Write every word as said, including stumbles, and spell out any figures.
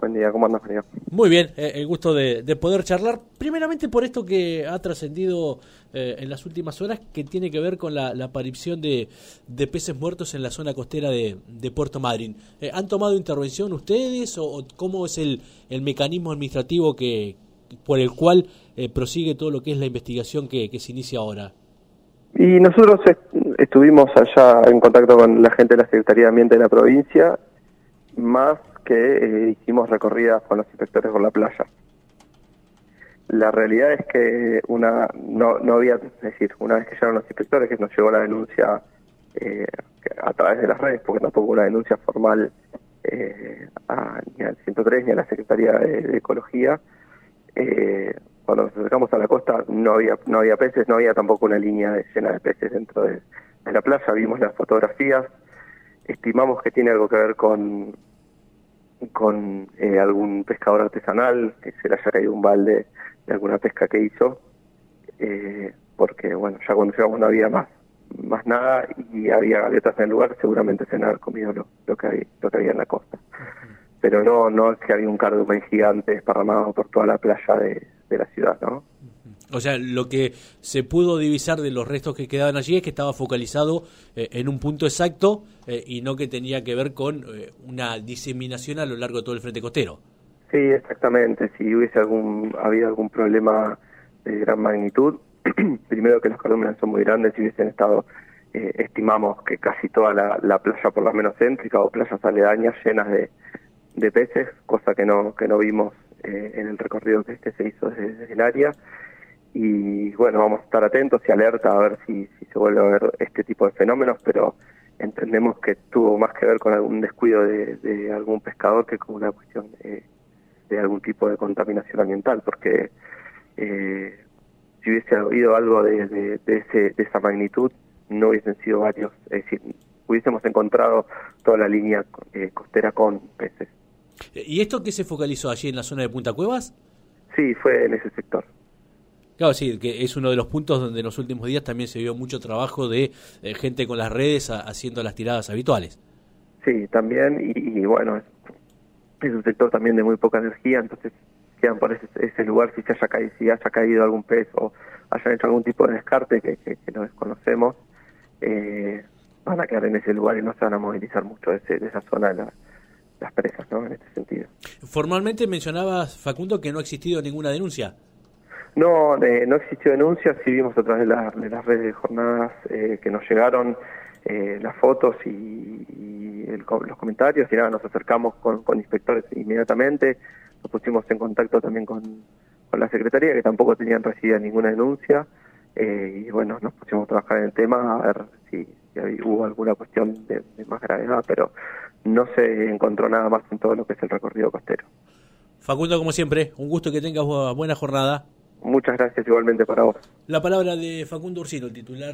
Buen día, ¿cómo andas, María? Muy bien, eh, el gusto de, de poder charlar, primeramente por esto que ha trascendido eh, en las últimas horas, que tiene que ver con la, la aparición de, de peces muertos en la zona costera de, de Puerto Madryn. Eh, ¿Han tomado intervención ustedes o, o cómo es el, el mecanismo administrativo que por el cual eh, prosigue todo lo que es la investigación que, que se inicia ahora? Y nosotros est- estuvimos allá en contacto con la gente de la Secretaría de Ambiente de la provincia, más que eh, hicimos recorridas con los inspectores por la playa. La realidad es que una no, no había, es decir, una vez que llegaron los inspectores, que nos llegó la denuncia eh, a través de las redes, porque tampoco hubo una denuncia formal eh, a, ni al ciento tres ni a la Secretaría de, de Ecología, eh, cuando nos acercamos a la costa no había no había peces, no había tampoco una línea de, llena de peces dentro de, de la playa. Vimos las fotografías, estimamos que tiene algo que ver con con eh, algún pescador artesanal, que se le haya caído un balde de alguna pesca que hizo, eh, porque bueno, ya cuando llegamos no había más más nada y había gaviotas en el lugar, seguramente se han haber comido lo, lo que había, lo que había en la costa. Pero no no es que había un cardumen gigante esparramado por toda la playa de, de la ciudad, ¿no? O sea, lo que se pudo divisar de los restos que quedaban allí es que estaba focalizado eh, en un punto exacto eh, y no que tenía que ver con eh, una diseminación a lo largo de todo el frente costero. Sí, exactamente. Si hubiese algún habido algún problema de gran magnitud, primero que los cardúmenes son muy grandes, si hubiesen estado, eh, estimamos que casi toda la, la playa, por lo menos céntrica, o playas aledañas llenas de, de peces, cosa que no que no vimos eh, en el recorrido que este se hizo desde, desde el área. Y bueno, vamos a estar atentos y alerta a ver si, si se vuelve a ver este tipo de fenómenos, pero entendemos que tuvo más que ver con algún descuido de, de algún pescador que con una cuestión eh, de algún tipo de contaminación ambiental, porque eh, si hubiese habido algo de, de, de, ese, de esa magnitud, no hubiesen sido varios, es decir, hubiésemos encontrado toda la línea eh, costera con peces. ¿Y esto qué se focalizó allí en la zona de Punta Cuevas? Sí, fue en ese sector. Claro, sí, que es uno de los puntos donde en los últimos días también se vio mucho trabajo de eh, gente con las redes a, haciendo las tiradas habituales. Sí, también, y, y bueno, es, es un sector también de muy poca energía, entonces quedan por ese, ese lugar si se haya caído, si haya caído algún pez o hayan hecho algún tipo de descarte que, que, que no desconocemos, eh, van a quedar en ese lugar y no se van a movilizar mucho de, ese, de esa zona de la, las presas, ¿no? En este sentido. Formalmente mencionabas, Facundo, que no ha existido ninguna denuncia. No, eh, no existió denuncia, sí vimos a través de, la, de las redes de jornadas eh, que nos llegaron eh, las fotos y, y el, los comentarios, y nada, nos acercamos con, con inspectores inmediatamente, nos pusimos en contacto también con, con la Secretaría, que tampoco tenían recibida ninguna denuncia, eh, y bueno, nos pusimos a trabajar en el tema a ver si, si había, hubo alguna cuestión de, de más gravedad, pero no se encontró nada más en todo lo que es el recorrido costero. Facundo, como siempre, un gusto, que tengas buena jornada. Muchas gracias igualmente para vos. La palabra de Facundo Ursino, el titular